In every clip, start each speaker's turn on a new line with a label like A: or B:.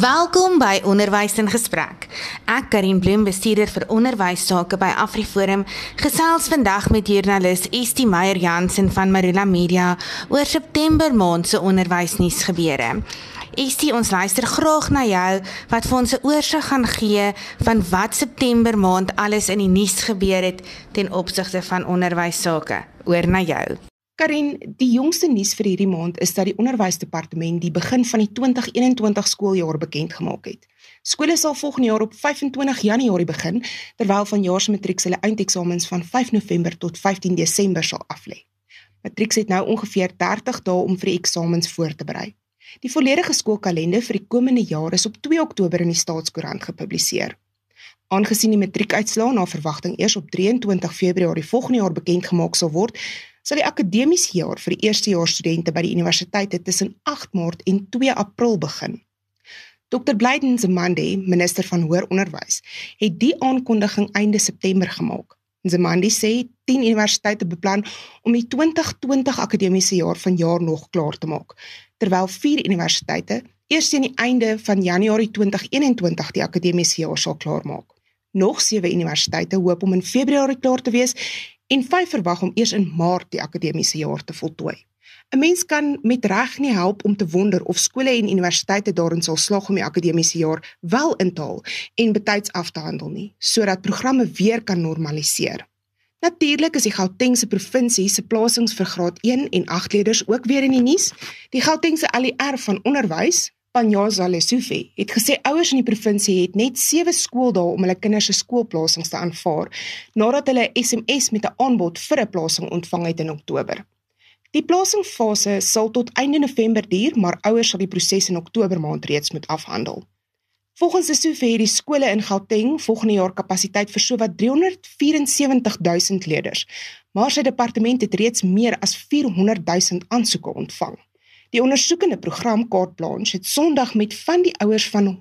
A: Welkom by Onderwys in Gesprek. Ek, Karin Bloem, bestuurder vir onderwysake by AfriForum, gesels vandag met joernalis Estie Meyer-Jansen van Marula Media oor September maand se onderwysnuus gebeure. Estie, ons luister graag na jou wat vir ons 'n oorsig gaan gee van wat September maand alles in die nuus gebeur het ten opsigte van onderwysake. Oor na jou.
B: Karin, die jongste nuus vir hierdie maand is dat die Onderwysdepartement die begin van die 2021 skooljaar bekend gemaak het. Skole sal volgende jaar op 25 Januarie begin, terwyl vanjaar se matrieks hulle eindeksamens van 5 November tot 15 Desember sal aflê. Matrieks het nou ongeveer 30 dae om vir die eksamens voor te berei. Die volledige skoolkalender vir die komende jaar is op 2 Oktober in die Staatskoerant gepubliseer. Aangesien die matriekuitslae na verwagting eers op 23 Februarie volgende jaar bekend gemaak sal word, sal die akademiese jaar vir die eerstejaarsstudente by die universiteite tussen 8 Maart en 2 April begin. Dr. Blydens Nzimande, minister van Hoër Onderwys, het die aankondiging einde September gemaak. Nzimande sê 10 universiteite beplan om die 2020 akademiese jaar vanjaar nog klaar te maak, terwyl 4 universiteite eers teen die einde van Januarie 2021 die akademiese jaar sal klaarmaak. Nog 7 universiteite hoop om in Februarie klaar te wees en 5 verwag om eers in Maart die akademiese jaar te voltooi. 'n Mens kan met reg nie help om te wonder of skole en universiteite daarin sal slaag om die akademiese jaar wel in te haal en betyds af te handel nie, sodat programme weer kan normaliseer. Natuurlik is die Gautengse provinsie se plasings vir graad 1 en 8 leerders ook weer in die nuus. Die Gautengse ALR van onderwys, Panyaza Lesufi, het gesê ouers in die provinsie het net 7 skooldae om hulle kinders se skoolplasings te aanvaar, nadat hulle 'n SMS met 'n aanbod vir 'n plasing ontvang het in Oktober. Die plasingfase sal tot einde November duur, maar ouers sal die proses in Oktober maand reeds moet afhandel. Volgens Lesufi het die skole in Gauteng volgende jaar kapasiteit vir sowat 374.000 leerders, maar sy departement het reeds meer as 400.000 aansoeke ontvang. Die ondersoekende program Carte Blanche het Sondag met van die ouers van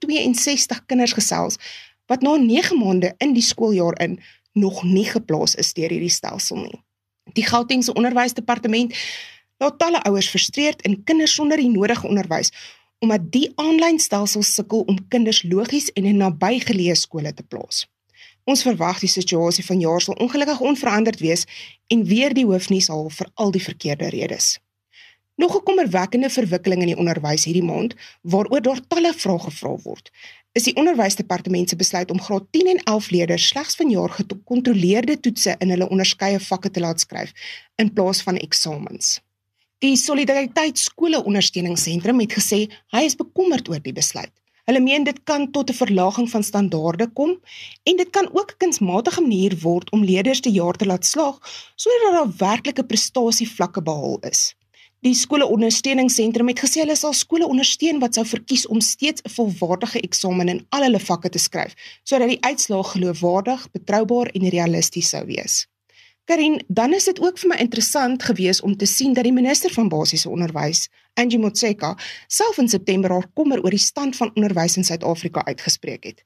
B: 162 kinders gesels, wat na 9 maande in die skooljaar in nog nie geplaas is deur hierdie stelsel nie. Die Gautengse Onderwysdepartement laat talle ouers frustreerd en kinders sonder die nodige onderwys, omdat die aanlyn stelsel sukkel om kinders logies en in nabygeleë skole te plaas. Ons verwag die situasie vanjaar sal ongelukkig onveranderd wees en weer die hoofnuus haal vir al die verkeerde redes. Nog 'n kommerwekkende verwikkeling in die onderwys hierdie maand, waaroor daar talle vrae gevra word, is die Onderwysdepartement se besluit om graad 10 en 11 leerders slegs vanjaar gekontroleerde toetse in hulle onderskeie vakke te laat skryf, in plaas van eksamens. Die Solidariteit Skole Ondersteuningssentrum het gesê hy is bekommerd oor die besluit. Hulle meen dit kan tot 'n verlaging van standaarde kom en dit kan ook 'n kunsmatige manier word om leerders die jaar te laat slaag sodat daar werklike prestasievlakke behaal is. Die skole ondersteuningssentrum het gesê hulle sal skole ondersteun wat sou verkies om steeds 'n volwaardige eksamen in al hulle vakke te skryf, sodat die uitslae geloofwaardig, betroubaar en realisties sou wees. Karin, dan is dit ook vir my interessant gewees om te sien dat die minister van basiese onderwys, Angie Motshekga, self in September haar kommer oor die stand van onderwys in Suid-Afrika uitgespreek het.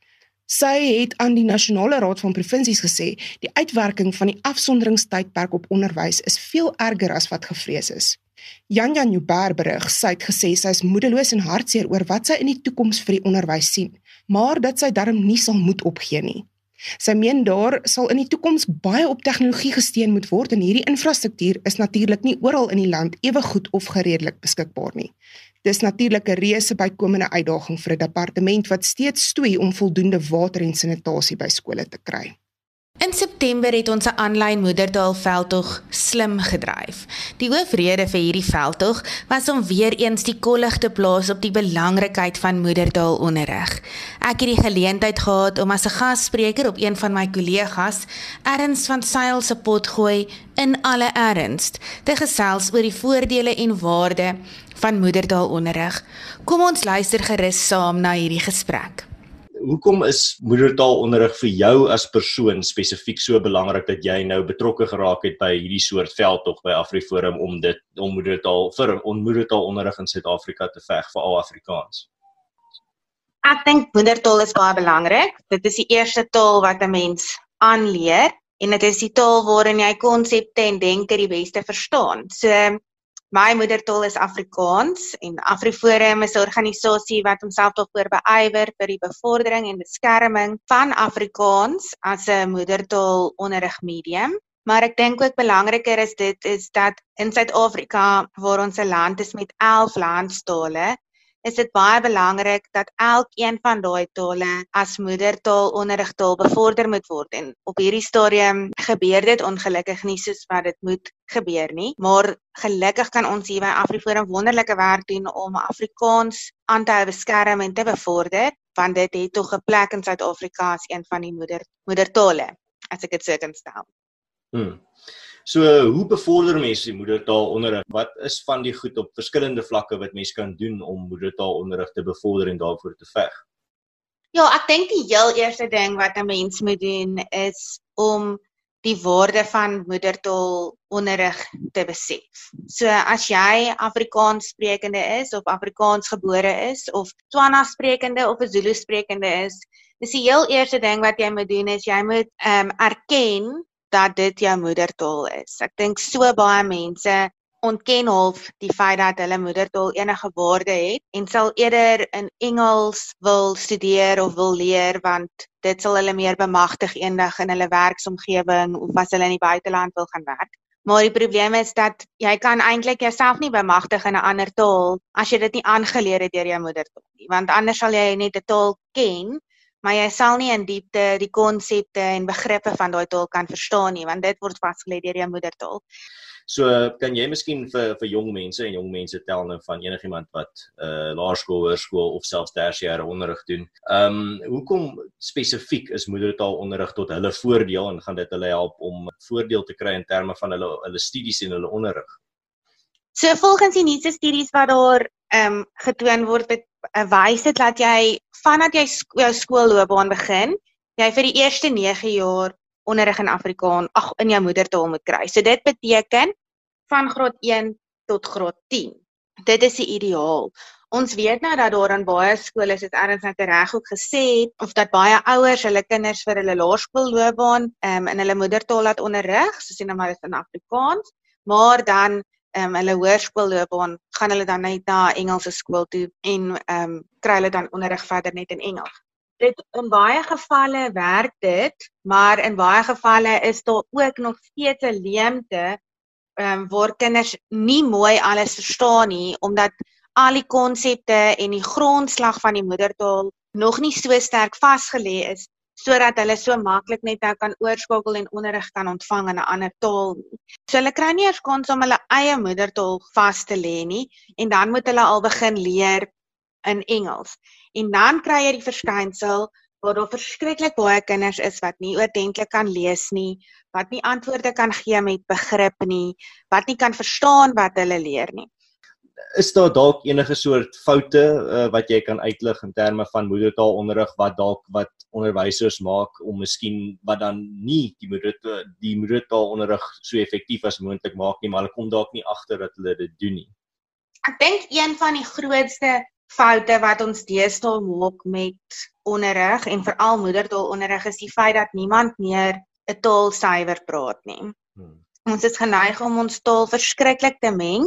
B: Sy het aan die Nasionale Raad van Provinsies gesê, die uitwerking van die afsonderingstydperk op onderwys is veel erger as wat gevrees is. Janja Newber berig, sy het gesê sy is moedeloos en hartseer oor wat sy in die toekoms vir die onderwys sien, maar dat sy darm nie sal moet opgee nie. Sy meen daar sal in die toekoms baie op tegnologie gesteun moet word en hierdie infrastruktuur is natuurlik nie oral in die land ewe goed of gereedelik beskikbaar nie. Dis natuurlik 'n reuse bykomende uitdaging vir 'n departement wat steeds stoei om voldoende water en sanitasie by skole te kry.
A: In September het ons 'n aanlyn moedertaalveldtog slim gedryf. Die hoofrede vir hierdie veldtog was om weer eens die kollig te plaas op die belangrikheid van moedertaalonderrig. Ek het die geleentheid gehad om as 'n gasspreker op een van my kollegas, Ernst van Sail se Potgooi in alle ernst, te gesels oor die voordele en waarde van moedertaalonderrig. Kom ons luister gerus saam na hierdie gesprek.
C: Hoekom is moedertaalonderrig vir jou as persoon spesifiek so belangrik dat jy nou betrokke geraak het by hierdie soort veldtog by AfriForum om moedertaalonderrig in Suid-Afrika te veg vir al Afrikaans?
D: Ek dink moedertaal is baie belangrik. Dit is die eerste taal wat 'n mens aanleer en dit is die taal waarin jy konsepte en denke die beste verstaan. So My moedertaal is Afrikaans en AfriForum is 'n organisasie wat homself tog beywer vir die bevordering en beskerming van Afrikaans as 'n moedertaal onderrigmedium. Maar ek dink ook belangriker is dat in Suid-Afrika, waar ons 'n land is met 11 landstale, is dit baie belangrik dat elkeen van daai tale as moedertaal onderrigtaal bevorder moet word. En op hierdie stadium gebeur dit ongelukkig nie soos wat dit moet gebeur nie, maar gelukkig kan ons hier by AfriForum wonderlike werk doen om Afrikaans aan te hou beskerm en te bevorder, want dit het tog 'n plek in Suid-Afrika as een van die moedertale, as ek dit so kan stel.
C: So, hoe bevorder mense die moedertaalonderrig? Wat is van die goed op verskillende vlakke wat mense kan doen om moedertaalonderrig te bevorder en daarvoor te veg?
D: Ja, ek dink die heel eerste ding wat 'n mens moet doen is om die waarde van moedertaalonderrig te besef. So as jy Afrikaans sprekende is of Afrikaans gebore is of Tswana sprekende of 'n Zulu sprekende is die heel eerste ding wat jy moet doen is jy moet erken dat dit jou moedertaal is. Ek dink so baie mense ontken half die feit dat hulle moedertaal enige waarde het en sal eerder in Engels wil studeer of wil leer want dit sal hulle meer bemagtig eendag in hulle werksomgewing of as hulle in die buiteland wil gaan werk. Maar die probleem is dat jy kan eintlik jouself nie bemagtig in 'n ander taal as jy dit nie aangeleer het deur jou moedertaal nie, want anders sal jy net 'n taal ken, maar jy sal nie in diepte die konsepte en begrippe van daai taal kan verstaan nie, want dit word vasgelê deur jou moedertaal.
C: So, kan jy miskien vir jong mense tel nou van enigiemand wat laerskool, hoërskool of selfs tersiêre onderrig doen. Hoekom spesifiek is moedertaalonderrig tot hulle voordeel en gaan dit hulle help om voordeel te kry in terme van hulle studies en hulle onderrig?
D: So volgens die nuutste studies wat daar getoon word, wys dit dat jy vandat jy jou skoolloopbaan begin, jy vir die eerste 9 jaar onderrig in Afrikaans, in jou moedertaal moet kry. So dit beteken van graad 1 tot graad 10. Dit is die ideaal. Ons weet nou dat daar in baie skole, soos Erns net reg ook gesê het, of dat baie ouers hulle kinders vir hulle laerskoolloopbaan in hulle moedertaal laat onderrig, soos jy nou maar is in Afrikaans, maar dan hulle hoërskoolloopbaan gaan hulle dan net na Engelse skool toe en kry hulle dan onderrig verder net in Engels. In baie gevalle werk dit, maar in baie gevalle is daar ook nog steeds 'n leemte waar kinders nie mooi alles verstaan nie, omdat al die konsepte en die grondslag van die moedertaal nog nie so sterk vasgelê is, sodat hulle so maklik net nou kan oorskakel en onderrig kan ontvang in 'n ander taal nie. So hulle kry nie eers kans om hulle eie moedertaal vas te lê nie, en dan moet hulle al begin leer in Engels. En dan kry jy die verskynsel waar daar verskriklik baie kinders is wat nie oordentlik kan lees nie, wat nie antwoorde kan gee met begrip nie, wat nie kan verstaan wat hulle leer nie.
C: Is daar dalk enige soort foute wat jy kan uitlig in terme van moedertaalonderrig wat onderwysers maak om miskien wat dan nie die moedertaalonderrig so effektief as moontlik maak nie, maar hulle kom dalk nie agter dat hulle dit doen nie?
D: Ek dink een van die grootste foute wat ons deesdae maak met onderrig en veral moedertaalonderrig is die feit dat niemand meer 'n taal suiwer praat nie. Ons is geneig om ons taal verskriklik te meng,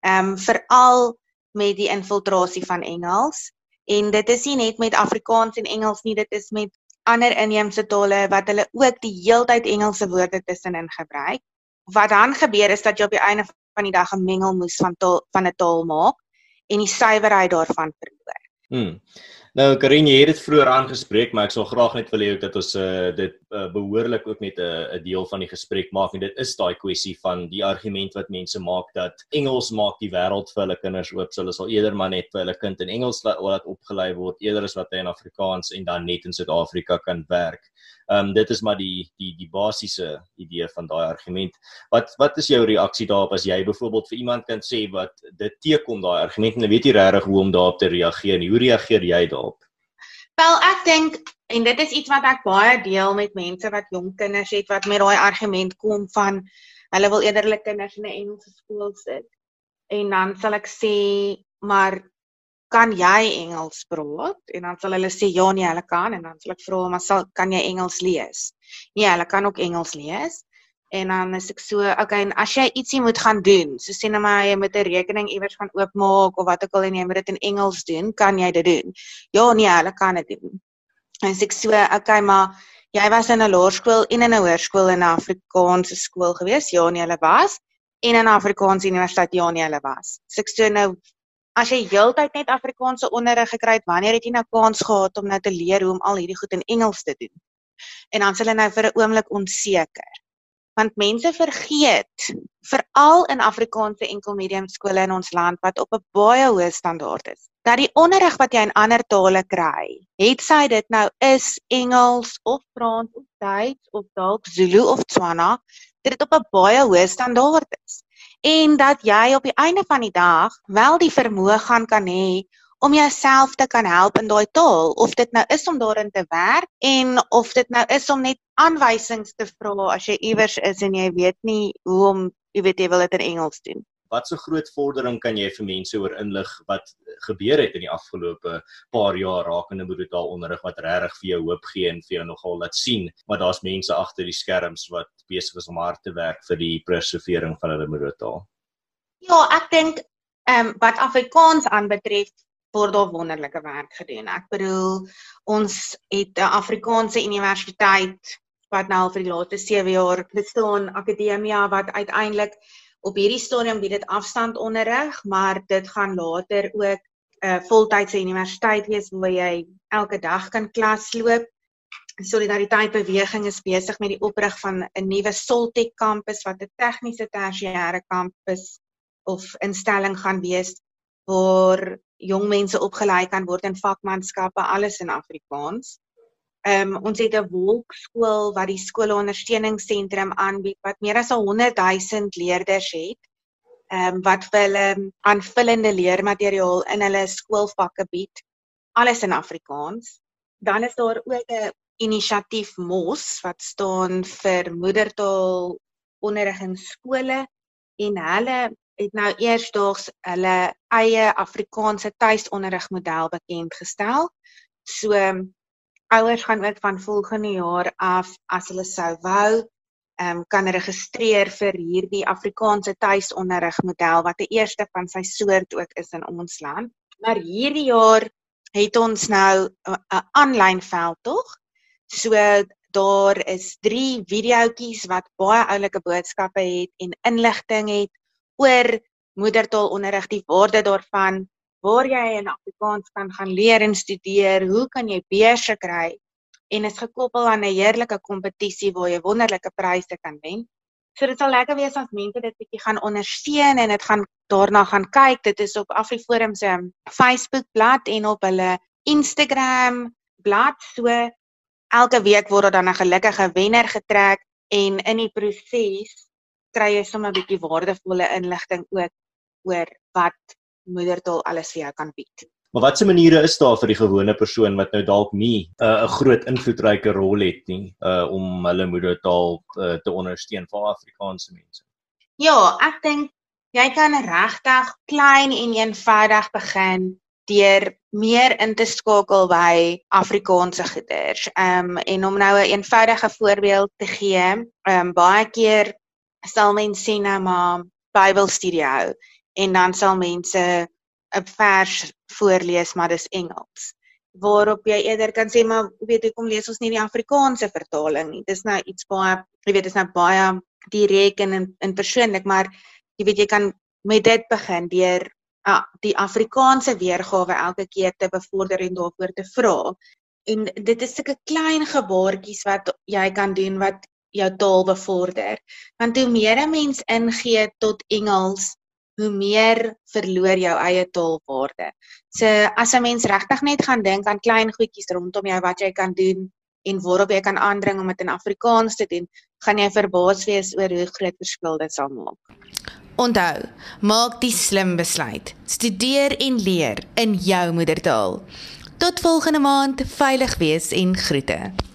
D: veral met die infiltrasie van Engels. En dit is nie net met Afrikaans en Engels nie, dit is met ander inheemse tale wat hulle ook die heeltyd Engelse woorde tussenin gebruik. Wat dan gebeur is dat jy op die einde van die dag 'n mengelmoes van 'n taal maak en die suiwerheid daarvan verloor.
C: Nou, Karin, jy het dit vroeër aangespreek, maar ek sal graag net wil hê dat ons dit behoorlik ook net 'n deel van die gesprek maak, en dit is daai kwessie van die argument wat mense maak dat Engels maak die wêreld vir hulle kinders oop, so hulle sal eerder maar net vir hulle kind in Engels laat opgelei word, eerder as wat hy in Afrikaans en dan net in Suid-Afrika kan werk. Dit is maar die basiese idee van daai argument. Wat is jou reaksie daarop as jy byvoorbeeld vir iemand kan sê wat dit teekom daai argument en hulle weet nie regtig hoe om daarop te reageer nie? Hoe reageer jy daarop?
D: Wel, ek dink, en dit is iets wat ek baie deel met mense wat jong kinders het, wat met daai argument kom van, hulle wil eerder hulle kinders in 'n Engelse skool sit. En dan sal ek sê, maar kan jy Engels praat? En dan sal hulle sê, ja, nee, hulle kan. En dan sal ek vra, maar kan jy Engels lees? Nee, hulle kan ook Engels lees. En dan is ek so, okay, en as jy ietsie moet gaan doen, so sê nou maar jy moet 'n rekening iewers gaan oopmaak of wat ook al en jy moet dit in Engels doen, kan jy dit doen? Ja, nee, hulle kan dit doen. En ek so, okay, maar jy was in 'n laerskool en in 'n hoërskool in 'n Afrikaanse skool gewees? Ja, nee, hulle was. En in 'n Afrikaanse universiteit? Ja, nee, hulle was. So ek so nou, as jy heeltyd net Afrikaanse onderrig gekry het, wanneer het jy nou kans gehad om nou te leer hoe om al hierdie goed in Engels te doen? En dan is hulle nou vir 'n oomblik onseker. Want mense vergeet, veral in Afrikaanse enkelmedium skole in ons land wat op 'n baie hoë standaard is, dat die onderrig wat jy in ander tale kry, het sy dit nou is Engels of Frans of Duits of dalk Zulu of Tswana, dat dit op 'n baie hoë standaard is. En dat jy op die einde van die dag wel die vermoë kan hê om jouself te kan help in daai taal, of dit nou is om daarin te werk en of dit nou is om net aanwysings te vra as jy iewers is en jy weet nie hoe om, jy weet jy wil dit in Engels doen.
C: Wat so groot vordering kan jy vir mense oor inlig wat gebeur het in die afgelope paar jaar rakende moedertaalonderrig wat regtig vir jou hoop gee en vir jou nogal laat sien, maar daar's mense agter die skerms wat besig is om hard te werk vir die preservering van hulle moedertaal?
D: Ja, ek dink wat Afrikaans aanbetref, word daar wonderlike werk gedoen. Ek bedoel, ons het 'n Afrikaanse universiteit wat nou al vir die laaste 7 jaar bestaan, Akademia wat uiteindelik op hierdie stadium bied dit afstandonderrig, maar dit gaan later ook 'n voltydse universiteit wees waar jy elke dag kan klasloop. Solidariteit Beweging is besig met die oprig van 'n nuwe Soltech kampus wat 'n tegniese tersiêre kampus of instelling gaan wees waar jong mense opgelei kan word in vakmanskappe, alles in Afrikaans. Ons het 'n wolkskool wat die skoolondersteuningssentrum aanbied wat meer as 100,000 leerders het, wat vir hulle aanvullende leermateriaal in hulle skoolvakke bied, alles in Afrikaans. Dan is daar ook 'n inisiatief MOS wat staan vir moedertaal onderrig in skole en hulle het nou eersdaags hulle eie Afrikaanse tuisonderrigmodel bekend gestel. So ouers gaan ook van volgende jaar af, as hulle sou wou, kan registreer vir hierdie Afrikaanse tuisonderrigmodel wat die eerste van sy soort ook is in ons land. Maar hierdie jaar het ons nou 'n aanlyn veldtog. So daar is 3 videoetjies wat baie oulike boodskappe het en inligting het oor moedertaalonderrig, die waarde daarvan, waar jy in Afrikaans kan gaan leer en studeer, hoe kan jy beurse kry, en is gekoppel aan 'n heerlike kompetisie waar jy wonderlike pryse kan wen. So dit sal lekker wees as mense dit bietjie gaan ondersteun en dit gaan daarna gaan kyk. Dit is op AfriForum se Facebookblad en op hulle Instagram blad. So elke week word daar dan 'n gelukkige wenner getrek en in die proses kry jy sommer 'n bietjie waardevolle inligting ook oor wat moedertaal alles vir jou kan bied.
C: Maar watse maniere is daar vir die gewone persoon wat nou dalk nie 'n groot invloedryke rol het nie om hulle moedertaal te ondersteun vir Afrikaanse mense?
D: Ja, ek dink jy kan regtig klein en eenvoudig begin deur meer in te skakel by Afrikaanse goeders. En om nou 'n eenvoudige voorbeeld te gee, baie keer sal mense sê nou maar Bybelstudie hou en dan sal mense 'n vers voorlees, maar dis Engels. Waarop jy eerder kan sê, maar weet hoekom lees ons nie die Afrikaanse vertaling nie? Dis nou iets baie, jy weet, dis nou baie direk en persoonlik, maar jy weet jy kan met dit begin deur die Afrikaanse weergawe elke keer te bevorder en daarvoor te vra. En dit is sulke klein gebaartjies wat jy kan doen wat jou taal bevorder. Want hoe meer 'n mens ingee tot Engels, hoe meer verloor jou eie taalwaarde. So as 'n mens regtig net gaan dink aan klein goedjies rondom jou wat jy kan doen en waarop jy kan aandring om dit in Afrikaans te doen, gaan jy verbaas wees oor hoe groot verskil dit sal maak.
A: Onthou, maak die slim besluit. Studeer en leer in jou moedertaal. Tot volgende maand, veilig wees en groete.